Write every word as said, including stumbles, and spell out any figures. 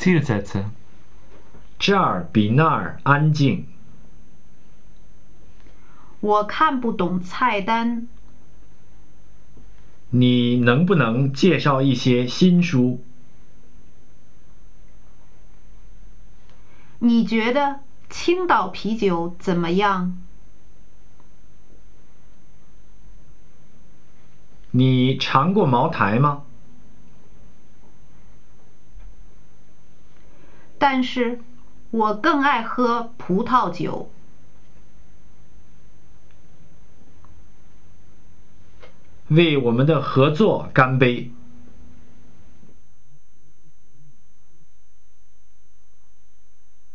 Zielsätze. 这儿比那儿安静。 我看不懂菜单。 你能不能介绍一些新书？ 你觉得青岛啤酒怎么样？ 你尝过茅台吗？ 但是我更爱喝葡萄酒。 为我们的合作干杯！